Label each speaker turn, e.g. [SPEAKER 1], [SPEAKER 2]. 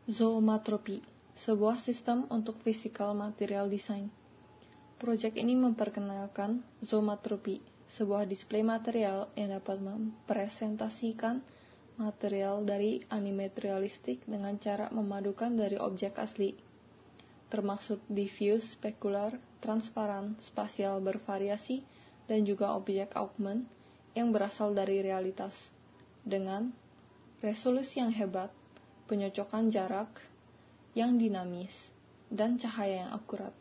[SPEAKER 1] Zoomatropi, sebuah sistem untuk physical material design. Proyek ini memperkenalkan zoomatropi, sebuah display material yang dapat mempresentasikan material dari animate realistik dengan cara memadukan dari objek asli, termasuk diffuse, spekular, transparan, spasial bervariasi, dan juga objek augment yang berasal dari realitas, dengan resolusi yang hebat, penyocokan jarak yang dinamis, dan cahaya yang akurat.